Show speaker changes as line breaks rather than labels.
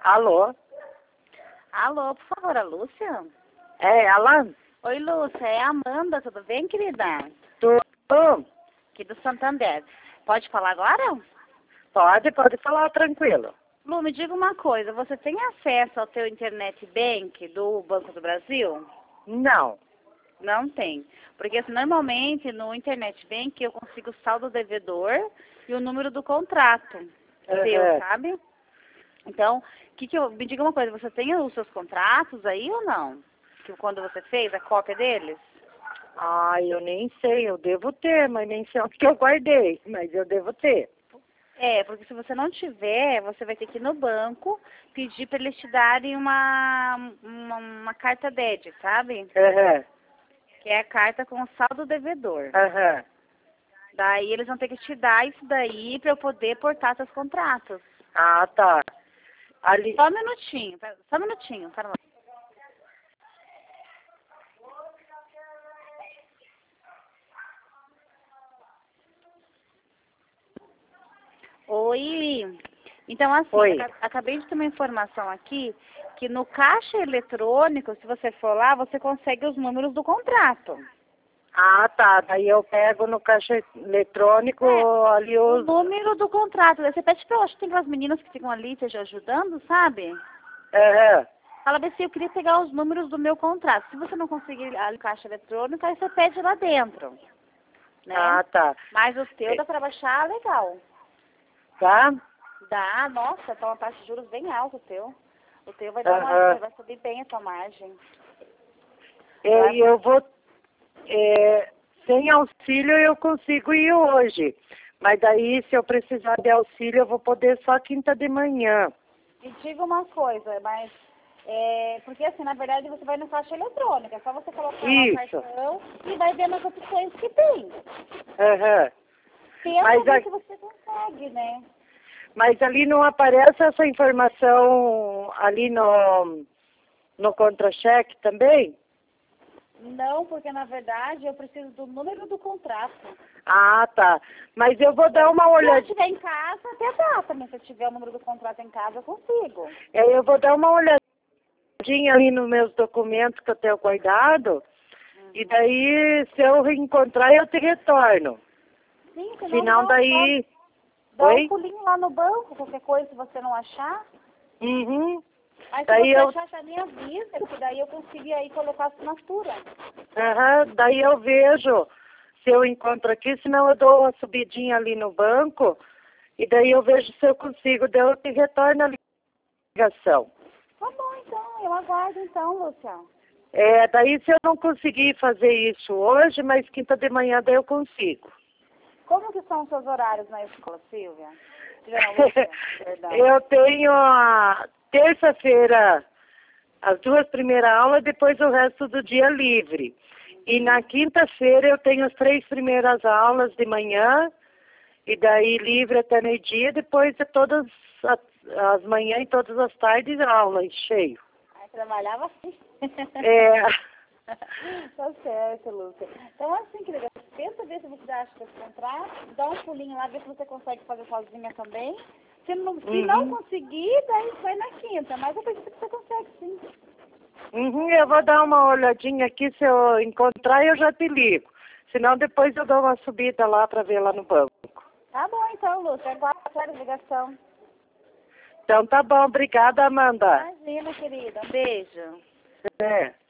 Alô?
Alô, por favor, a Lúcia?
É, Alan?
Oi, Lúcia, é a Amanda, tudo bem, querida?
Tudo?
Aqui do Santander. Pode falar agora?
Pode falar tranquilo.
Lu, me diga uma coisa, você tem acesso ao teu internet bank do Banco do Brasil?
Não.
Não tem. Porque assim, normalmente no internet bank eu consigo o saldo devedor e o número do contrato seu, sabe? Então, me diga uma coisa, você tem os seus contratos aí ou não? Que quando você fez a cópia deles?
Eu nem sei, eu devo ter, mas nem sei onde que eu guardei, mas eu devo ter.
É, porque se você não tiver, você vai ter que ir no banco pedir para eles te darem uma carta DED, sabe? Que é a carta com o saldo devedor. Daí eles vão ter que te dar isso daí para eu poder portar seus contratos.
Ah, tá. Ali...
Só um minutinho, para lá. Oi. Então, assim, acabei de ter uma informação aqui que no caixa eletrônico, se você for lá, você consegue os números do contrato.
Ah, tá. Daí eu pego no caixa eletrônico ali
o número do contrato. Daí você pede pra eu, acho que tem aquelas meninas que ficam ali te ajudando, sabe? Fala bem assim, eu queria pegar os números do meu contrato. Se você não conseguir ali no caixa eletrônico, aí você pede lá dentro. Né?
Ah, tá.
Mas o teu dá pra baixar legal.
Tá?
Dá, nossa, tá uma taxa de juros bem alta o teu. O teu vai dar vai subir bem a tua margem.
Eu vou... sem auxílio eu consigo ir hoje. Mas daí, se eu precisar de auxílio, eu vou poder só quinta de manhã.
Me diga uma coisa, mas... porque assim, na verdade, você vai no caixa eletrônica. É só você colocar lá o cartão e vai vendo as opções que tem. Tenta ver se você consegue, né?
Mas ali não aparece essa informação ali no contra-cheque também?
Não, porque na verdade eu preciso do número do contrato.
Ah, tá. Mas eu vou dar uma olhadinha.
Se eu estiver em casa, até dá também. Se eu tiver o número do contrato em casa, eu consigo.
Eu vou dar uma olhadinha ali nos meus documentos que eu tenho guardado. E daí, se eu reencontrar, eu te retorno.
Sim,
senão daí...
Dá um pulinho lá no banco, qualquer coisa, se você não achar. Aí se daí você achar, me avisa, porque daí eu consigo aí colocar a assinatura.
Daí eu vejo se eu encontro aqui, senão eu dou uma subidinha ali no banco, e daí eu vejo se eu consigo, daí eu te retorno a ligação.
Tá bom, então, eu aguardo então, Lúcia.
Daí se eu não conseguir fazer isso hoje, mas quinta de manhã daí eu consigo.
Como que são os seus horários na escola, Silvia? Lúcia, perdão.
Eu tenho a terça-feira as 2 primeiras aulas, depois o resto do dia livre. E na quinta-feira eu tenho as 3 primeiras aulas de manhã, e daí livre até meio-dia, depois de todas as manhãs e todas as tardes aula, cheio.
Trabalhava assim. Tá certo, Lúcia. Então, assim, querida, tenta ver se você acha que você contrato, dá um pulinho lá, ver se você consegue fazer sozinha também. Se não conseguir, daí vai na quinta, mas eu acredito que você consegue, sim.
Eu vou dar uma olhadinha aqui, se eu encontrar eu já te ligo. Senão depois eu dou uma subida lá para ver lá no banco.
Tá bom então, Lúcia, aguardo a ligação.
Então tá bom, obrigada, Amanda.
Imagina, querida, um beijo.